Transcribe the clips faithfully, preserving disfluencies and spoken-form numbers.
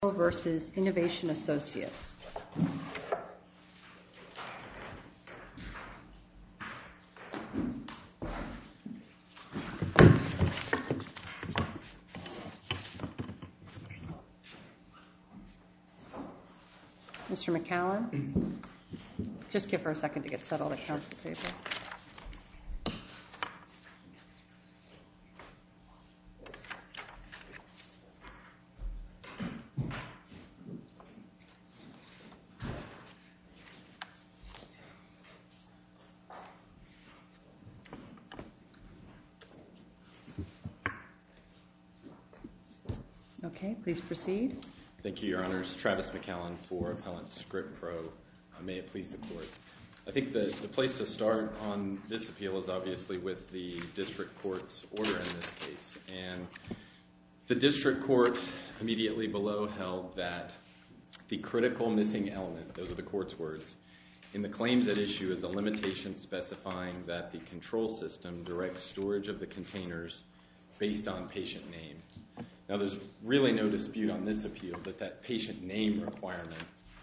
versus Innovation Associates. Mister McCallum, just give her a second to get settled at council table. Okay, please proceed. Thank you, Your Honors. Travis McCallum for Appellant ScriptPro. Uh, may it please the Court. I think the, the place to start on this appeal is obviously with the district court's order in this case. And the district court immediately below held that the critical missing element, those are the court's words, in the claims at issue is a limitation specifying that the control system directs storage of the containers based on patient name. Now, there's really no dispute on this appeal that that patient name requirement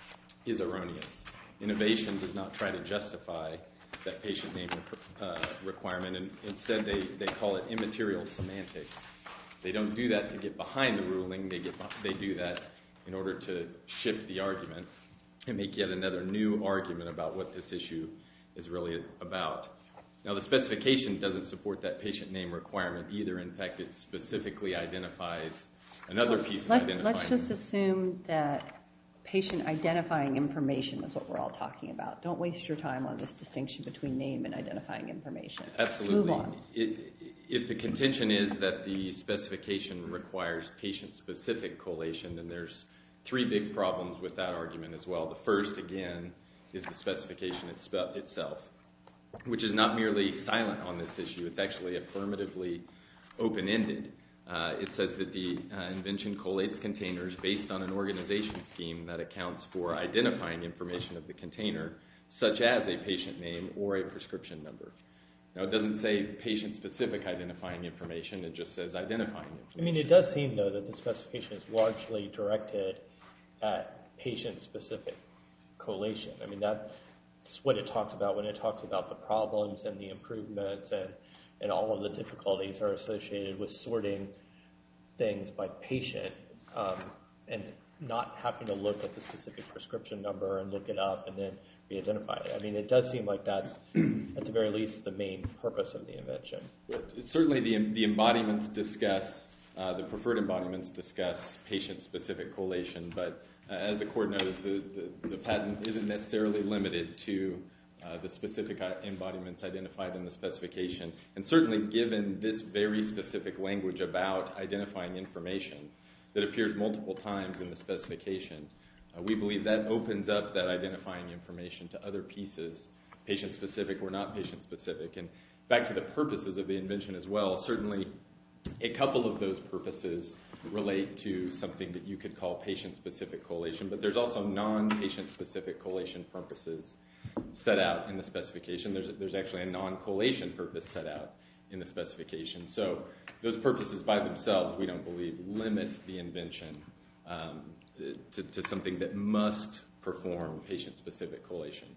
is erroneous. Innovation does not try to justify that patient name uh, requirement, and instead they, they call it immaterial semantics. They don't do that to get behind the ruling. They, get, they do that in order to shift the argument and make yet another new argument about what this issue is really about. Now, the specification doesn't support that patient name requirement either. In fact, it specifically identifies another piece of Let, identifying. Let's just assume that patient identifying information is what we're all talking about. Don't waste your time on this distinction between name and identifying information. Absolutely. Move on. It, if the contention is that the specification requires patient-specific collation, then there's three big problems with that argument as well. The first, again, is the specification itself, which is not merely silent on this issue. It's actually affirmatively open-ended. Uh, it says that the uh, invention collates containers based on an organization scheme that accounts for identifying information of the container, such as a patient name or a prescription number. Now, it doesn't say patient-specific identifying information. It just says identifying information. I mean, it does seem, though, that the specification is largely directed at patient-specific collation. I mean, that... It's what it talks about when it talks about the problems and the improvements and, and all of the difficulties are associated with sorting things by patient um, and not having to look at the specific prescription number and look it up and then re-identify it. I mean, it does seem like that's, at the very least, the main purpose of the invention. Certainly the, the embodiments discuss, uh, the preferred embodiments discuss patient-specific collation, but Uh, as the Court knows, the, the, the patent isn't necessarily limited to uh, the specific embodiments identified in the specification. And certainly given this very specific language about identifying information that appears multiple times in the specification, uh, we believe that opens up that identifying information to other pieces, patient-specific or not patient-specific. And back to the purposes of the invention as well, certainly a couple of those purposes relate to something that you could call patient-specific collation, but there's also non-patient-specific collation purposes set out in the specification. There's, there's actually a non-collation purpose set out in the specification. So those purposes by themselves, we don't believe, limit the invention um, to, to something that must perform patient-specific collation.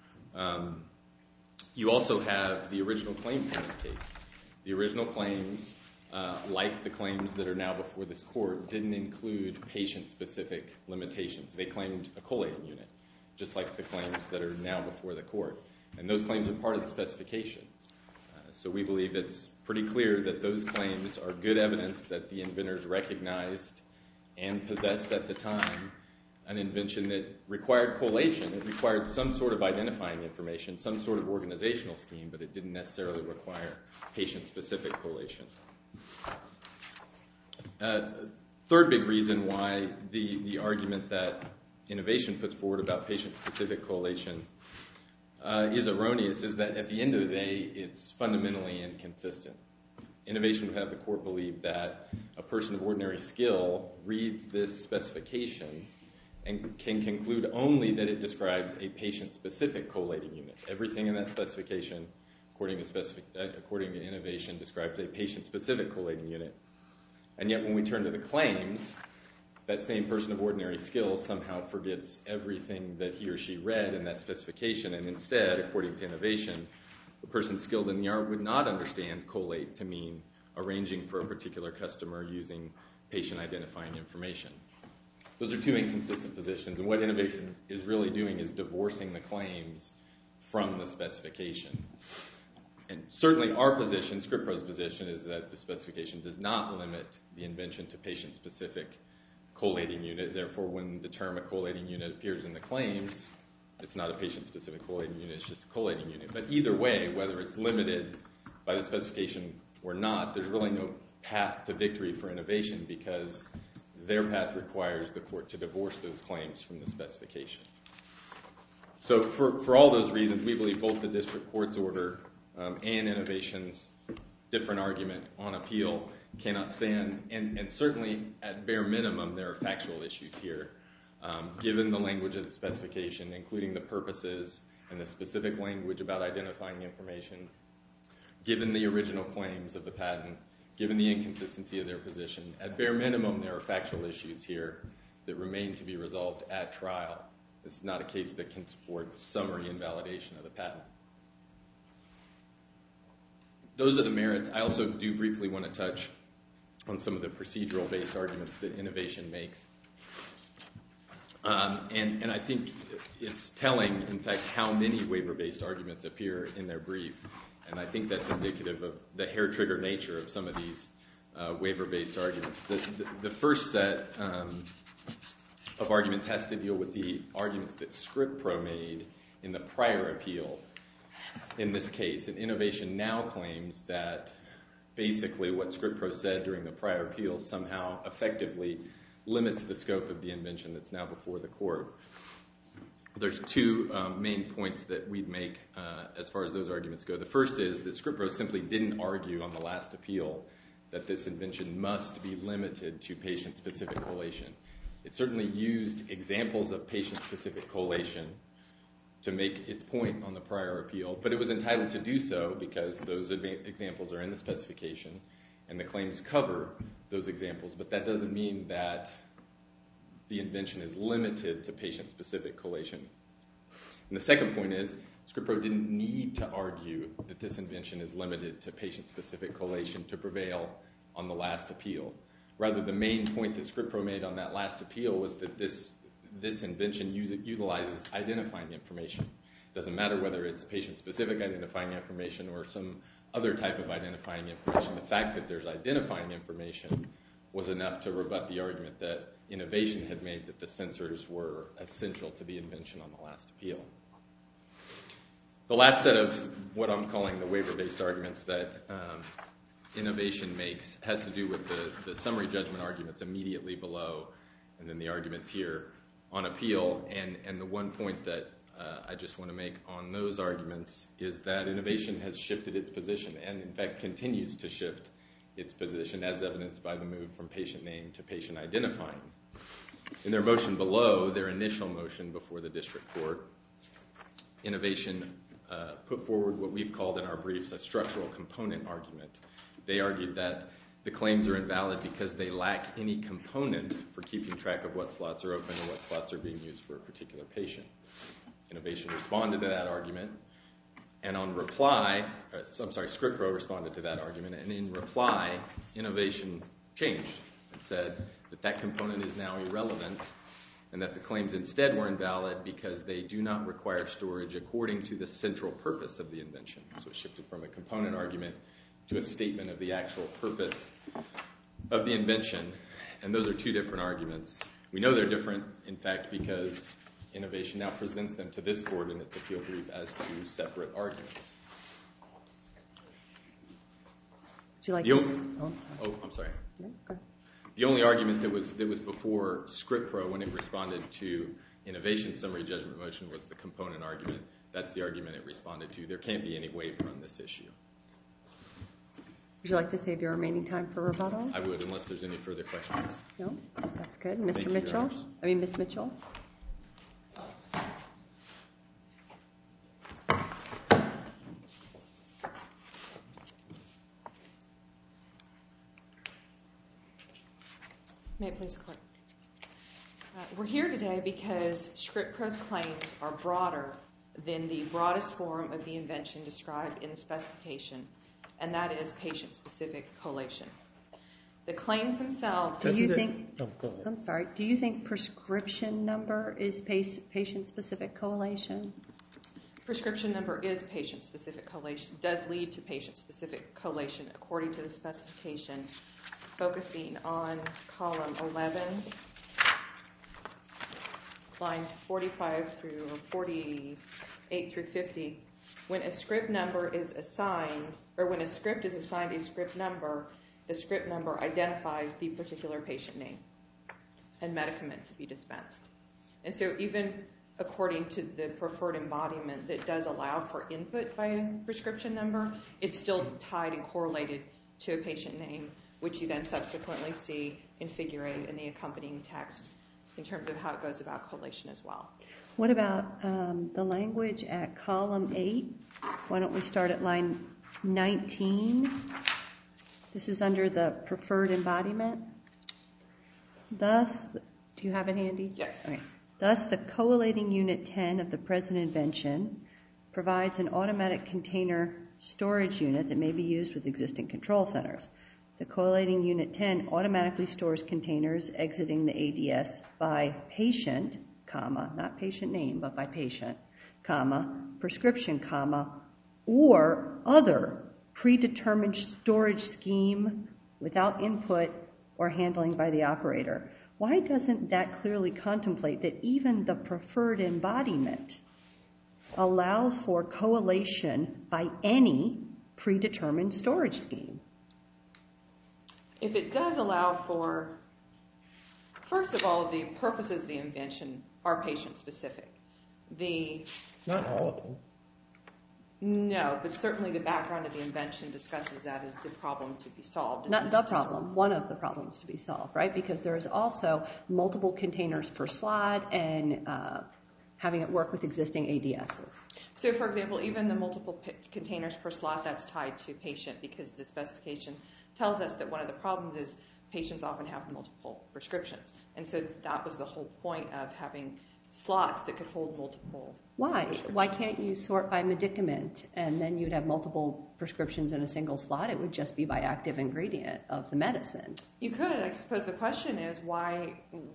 Um, you also have the original claims in this case. The original claims, Uh, like the claims that are now before this Court, didn't include patient-specific limitations. They claimed a collating unit, just like the claims that are now before the Court. And those claims are part of the specification. Uh, so we believe it's pretty clear that those claims are good evidence that the inventors recognized and possessed at the time an invention that required collation. It required some sort of identifying information, some sort of organizational scheme, but it didn't necessarily require patient-specific collation. Uh, third big reason why the, the argument that innovation puts forward about patient-specific collation uh, is erroneous is that at the end of the day, it's fundamentally inconsistent. Innovation would have the Court believe that a person of ordinary skill reads this specification and can conclude only that it describes a patient-specific collating unit. Everything in that specification, according to, specific, uh, according to innovation, describes a patient-specific collating unit. And yet when we turn to the claims, that same person of ordinary skill somehow forgets everything that he or she read in that specification, and instead, according to Innovation, the person skilled in the art would not understand collate to mean arranging for a particular customer using patient identifying information. Those are two inconsistent positions, and what Innovation is really doing is divorcing the claims from the specification. And certainly our position, ScriptPro's position, is that the specification does not limit the invention to patient-specific collating unit. Therefore, when the term a collating unit appears in the claims, it's not a patient-specific collating unit, it's just a collating unit. But either way, whether it's limited by the specification or not, there's really no path to victory for Innovation because their path requires the court to divorce those claims from the specification. So for, for all those reasons, we believe both the district court's order um, and Innovation's different argument on appeal cannot stand, and, and certainly at bare minimum there are factual issues here. Um, given the language of the specification, including the purposes and the specific language about identifying information, given the original claims of the patent, given the inconsistency of their position, at bare minimum there are factual issues here that remain to be resolved at trial. This is not a case that can support summary invalidation of the patent. Those are the merits. I also do briefly want to touch on some of the procedural-based arguments that Innovation makes. Um, and, and I think it's telling, in fact, how many waiver-based arguments appear in their brief. And I think that's indicative of the hair-trigger nature of some of these uh, waiver-based arguments. The, the, the first set um, of arguments has to deal with the arguments that ScriptPro made in the prior appeal in this case. And Innovation now claims that basically what ScriptPro said during the prior appeal somehow effectively limits the scope of the invention that's now before the court. There's two um, main points that we'd make uh, as far as those arguments go. The first is that ScriptPro simply didn't argue on the last appeal that this invention must be limited to patient-specific collation. It certainly used examples of patient-specific collation to make its point on the prior appeal, but it was entitled to do so because those examples are in the specification and the claims cover those examples, but that doesn't mean that the invention is limited to patient-specific collation. And the second point is ScriptPro didn't need to argue that this invention is limited to patient-specific collation to prevail on the last appeal. Rather, the main point that ScriptPro made on that last appeal was that this, this invention use, utilizes identifying information. It doesn't matter whether it's patient-specific identifying information or some other type of identifying information. The fact that there's identifying information was enough to rebut the argument that Innovation had made that the sensors were essential to the invention on the last appeal. The last set of what I'm calling the waiver-based arguments that um, Innovation makes has to do with the, the summary judgment arguments immediately below and then the arguments here on appeal. And, and the one point that uh, I just want to make on those arguments is that Innovation has shifted its position and, in fact, continues to shift its position as evidenced by the move from patient name to patient identifying. In their motion below, their initial motion before the district court, Innovation uh, put forward what we've called in our briefs a structural component argument. They argued that the claims are invalid because they lack any component for keeping track of what slots are open and what slots are being used for a particular patient. Innovation responded to that argument, and on reply, I'm sorry, ScriptPro responded to that argument, and in reply, Innovation changed and said that that component is now irrelevant and that the claims instead were invalid because they do not require storage according to the central purpose of the invention. So it shifted from a component argument to a statement of the actual purpose of the invention, and those are two different arguments. We know they're different, in fact, because Innovation now presents them to this court in its appeal brief as two separate arguments. Would you like the to... O- oh, I'm sorry. oh, I'm sorry. No, go ahead. The only argument that was that was before ScriptPro when it responded to Innovation's summary judgment motion was the component argument. That's the argument it responded to. There can't be any waiver on this issue. Would you like to save your remaining time for rebuttal? I would, unless there's any further questions. No? That's good. Mister Thank you, Mitchell? Your Honors. I mean, Miz Mitchell? May it please the Court. Uh, we're here today because ScriptPro's claims are broader than the broadest form of the invention described in the specification, and that is patient-specific collation. The claims themselves... Do you think... Oh, go ahead. I'm sorry. Do you think prescription number is patient-specific collation? Prescription number is patient-specific collation, does lead to patient-specific collation according to the specification, focusing on column eleven, line forty-five through or forty-eight through fifty. When a script number is assigned, or when a script is assigned a script number, the script number identifies the particular patient name and medicament to be dispensed. And so even according to the preferred embodiment that does allow for input by a prescription number, it's still tied and correlated to a patient name, which you then subsequently see in figure eight in the accompanying text in terms of how it goes about collation as well. What about um, the language at column eight? Why don't we start at line nineteen? This is under the preferred embodiment. Thus, do you have it handy? Yes. Okay. Thus, the collating unit ten of the present invention provides an automatic container storage unit that may be used with existing control centers. The collating unit ten automatically stores containers exiting the A D S by patient, comma, not patient name, but by patient, comma, prescription, comma, or other predetermined storage scheme without input or handling by the operator. Why doesn't that clearly contemplate that even the preferred embodiment allows for collation by any predetermined storage scheme? If it does allow for, first of all, the purposes of the invention are patient-specific. The Not all of them. No, but certainly the background of the invention discusses that as the problem to be solved. Not the problem, one of the problems to be solved, right? Because there is also multiple containers per slot and uh, having it work with existing A D Ss. So, for example, even the multiple p- containers per slot, that's tied to patient because the specification tells us that one of the problems is patients often have multiple prescriptions. And so that was the whole point of having slots that could hold multiple. Why? Why can't you sort by medicament and then you'd have multiple prescriptions in a single slot? It would just be by active ingredient of the medicine. You could. I suppose the question is why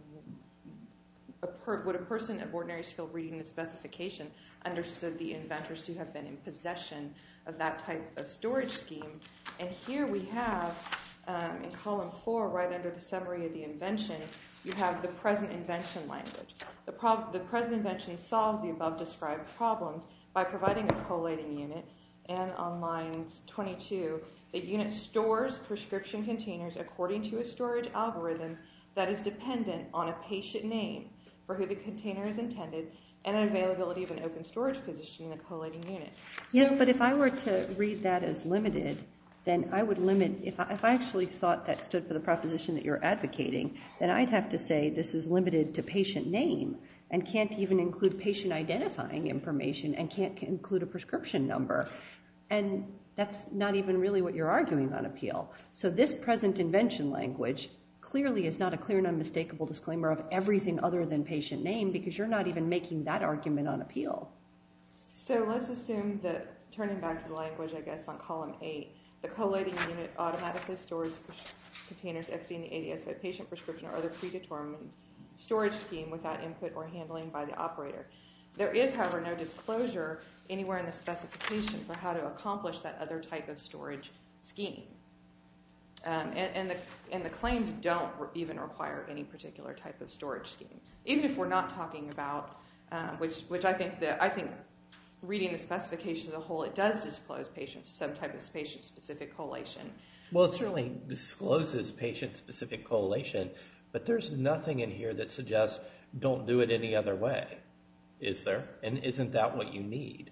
a per, would a person of ordinary skill reading the specification understood the inventors to have been in possession of that type of storage scheme? And here we have, um, in column four, right under the summary of the invention, you have the present invention language. The, prob- the present invention solves the above described problems by providing a collating unit, and on lines twenty-two, the unit stores prescription containers according to a storage algorithm that is dependent on a patient name for who the container is intended and an availability of an open storage position in the collating unit. Yes, So- but if I were to read that as limited, then I would limit, if I, if I actually thought that stood for the proposition that you're advocating, then I'd have to say this is limited to patient name and can't even include patient identifying information and can't include a prescription number. And that's not even really what you're arguing on appeal. So this present invention language clearly is not a clear and unmistakable disclaimer of everything other than patient name because you're not even making that argument on appeal. So let's assume that, turning back to the language, I guess, on column eight, the collating unit automatically stores containers exiting the A D S by patient prescription or other predetermined storage scheme without input or handling by the operator. There is, however, no disclosure anywhere in the specification for how to accomplish that other type of storage scheme. Um, and, and, the, and the claims don't re- even require any particular type of storage scheme. Even if we're not talking about, um, which, which I think that I think reading the specification as a whole, it does disclose patients, some type of patient-specific collation. Well, it certainly discloses patient-specific collation, but there's nothing in here that suggests don't do it any other way, is there? And isn't that what you need?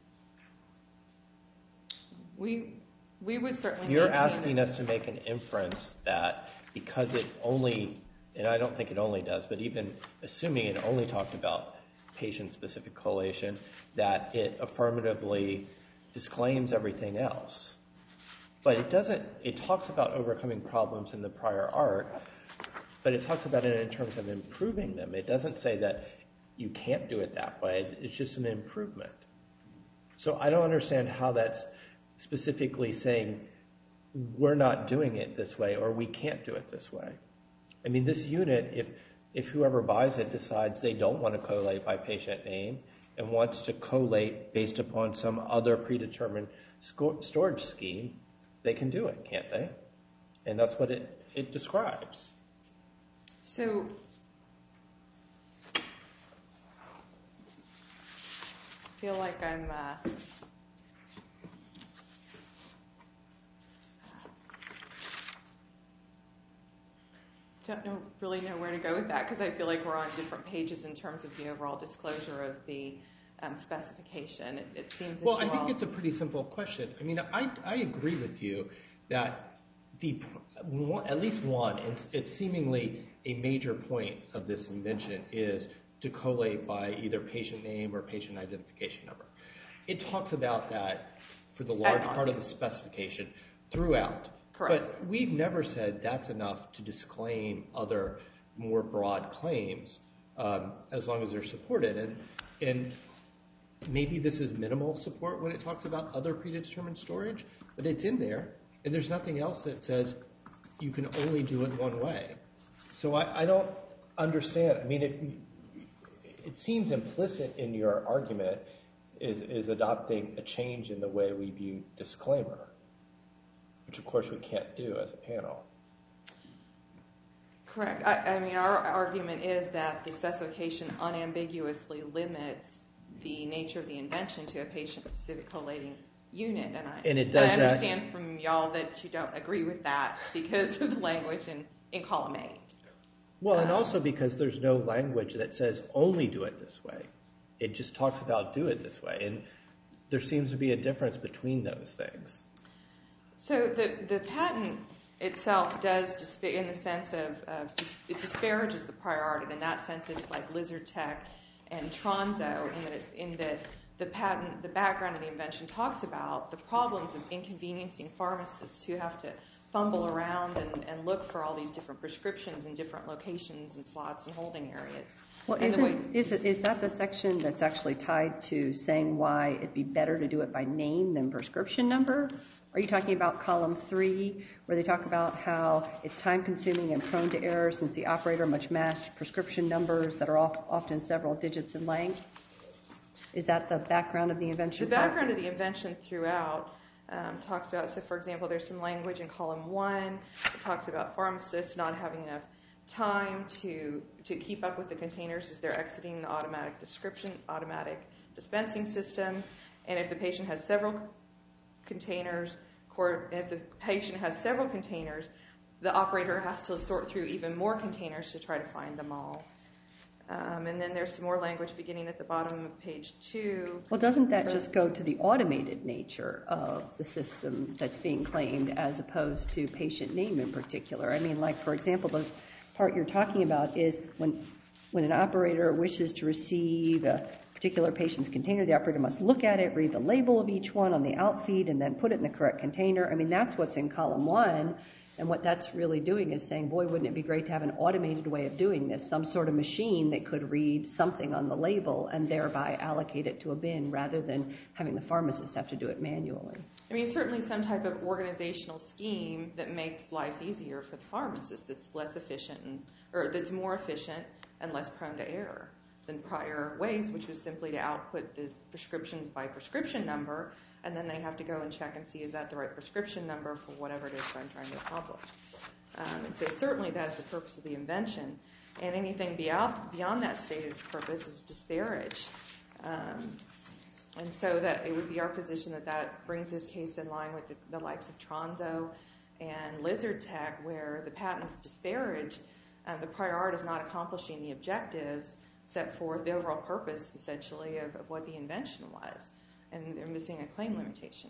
We we would certainly. You're maintain asking that- us to make an inference that because it only, and I don't think it only does, but even assuming it only talked about patient-specific collation, that it affirmatively disclaims everything else. But it doesn't, it talks about overcoming problems in the prior art, but it talks about it in terms of improving them. It doesn't say that you can't do it that way. It's just an improvement. So I don't understand how that's specifically saying we're not doing it this way or we can't do it this way. I mean, this unit, if if whoever buys it decides they don't want to collate by patient name and wants to collate based upon some other predetermined storage scheme, they can do it, can't they? And that's what it, it describes. So I feel like I'm uh, don't know really know where to go with that, because I feel like we're on different pages in terms of the overall disclosure of the um, specification. It, it seems that Well, you I think all... it's a pretty simple question. I mean, I, I agree with you that the at least one, it's, it's seemingly a major point of this invention is to collate by either patient name or patient identification number. It talks about that for the large part of the specification throughout. Correct. But we've never said that's enough to disclaim other more broad claims um, as long as they're supported. And, and maybe this is minimal support when it talks about other predetermined storage, but it's in there. And there's nothing else that says you can only do it one way. So I, I don't understand. I mean, if you, it seems implicit in your argument is, is adopting a change in the way we view disclaimer, which of course we can't do as a panel. Correct. I, I mean, our argument is that the specification unambiguously limits the nature of the invention to a patient-specific collating unit. And I, and it does and I understand that, from y'all that you don't agree with that because of the language in, in column eight. Well, and um, also because there's no language that says only do it this way. It just talks about do it this way. And there seems to be a difference between those things. So the, the patent itself does, disp- in the sense of, of dis- it disparages the prior art, and in that sense it's like Lizard Tech and Tronzo, in that, in that the patent, the background of the invention talks about the problems of inconveniencing pharmacists who have to fumble around and, and look for all these different prescriptions in different locations and slots and holding areas. Well, And the way- isn't, is, it, is that the section that's actually tied to saying why it'd be better to do it by name than prescription number? Are you talking about column three, where they talk about how it's time-consuming and prone to error since the operator must match prescription numbers that are often several digits in length? Is that the background of the invention? The background of the invention throughout um, talks about, so for example, there's some language in column one that talks about pharmacists not having enough time to to keep up with the containers as they're exiting the automatic description, automatic dispensing system. And if the patient has several containers, or if the patient has several containers, the operator has to sort through even more containers to try to find them all. Um, and then there's some more language beginning at the bottom of page two. Well, doesn't that just go to the automated nature of the system that's being claimed as opposed to patient name in particular? I mean, like, for example, the part you're talking about is when when an operator wishes to receive a particular patient's container, the operator must look at it, read the label of each one on the outfeed, and then put it in the correct container. I mean, that's what's in column one. And what that's really doing is saying, boy, wouldn't it be great to have an automated way of doing this, some sort of machine that could read something on the label and thereby allocate it to a bin rather than having the pharmacist have to do it manually. I mean, certainly some type of organizational scheme that makes life easier for the pharmacist that's less efficient, and, or that's more efficient and less prone to error than prior ways, which was simply to output the prescriptions by prescription number, and then they have to go and check and see is that the right prescription number for whatever it is I'm trying to accomplish. Um, and so certainly that is the purpose of the invention, and anything beyond, beyond that stated purpose is disparaged. Um, and so that it would be our position that that brings this case in line with the, the likes of Tronzo and Lizard Tech, where the patents disparaged, um, the prior art is not accomplishing the objectives set forth, the overall purpose essentially of, of what the invention was, and they're missing a claim limitation.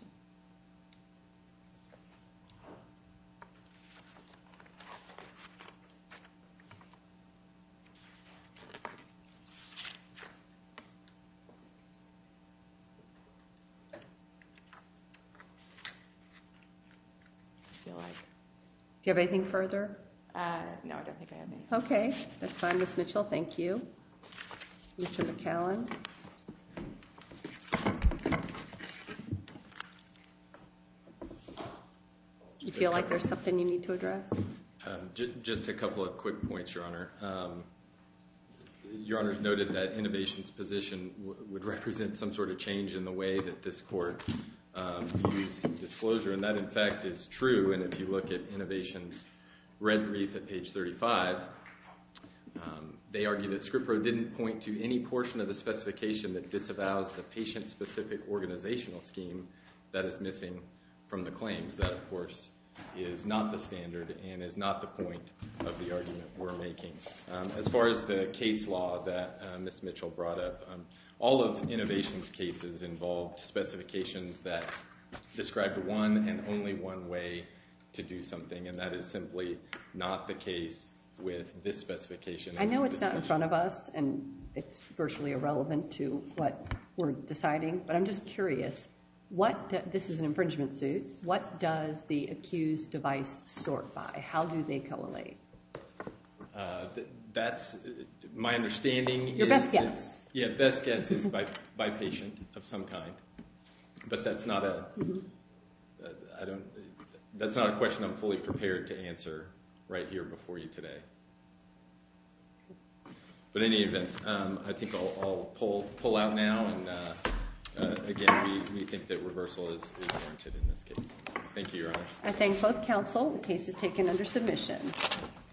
I feel like. Do you have anything further? Uh, no, I don't think I have any. Okay, that's fine, Miz Mitchell. Thank you. Mister McCallan. Do you feel like there's something you need to address? Um, j- just a couple of quick points, Your Honor. Um, Your Honor's noted that Innovation's position w- would represent some sort of change in the way that this court um, views disclosure, and that in fact is true. And if you look at Innovation's red brief at page thirty-five, um, they argue that ScriptPro didn't point to any portion of the specification that disavows the patient-specific organizational scheme that is missing from the claims. That, of course, is not the standard and is not the point of the argument we're making. Um, as far as the case law that uh, Miz Mitchell brought up, um, all of Innovation's cases involved specifications that described one and only one way to do something, and that is simply not the case with this specification. I know it's not in front of us, and it's virtually irrelevant to what we're deciding, but I'm just curious. What do, this is an infringement suit. What does the accused device sort by? How do they collate? Uh, th- that's uh, my understanding. Your is best guess. That, yeah, best guess is by by patient of some kind, but that's not a. Mm-hmm. uh, I don't. That's not a question I'm fully prepared to answer right here before you today. But in any event, um, I think I'll, I'll pull pull out now, and uh, uh, again, we, we think that reversal is, is warranted in this case. Thank you, Your Honor. I thank both counsel. The case is taken under submission.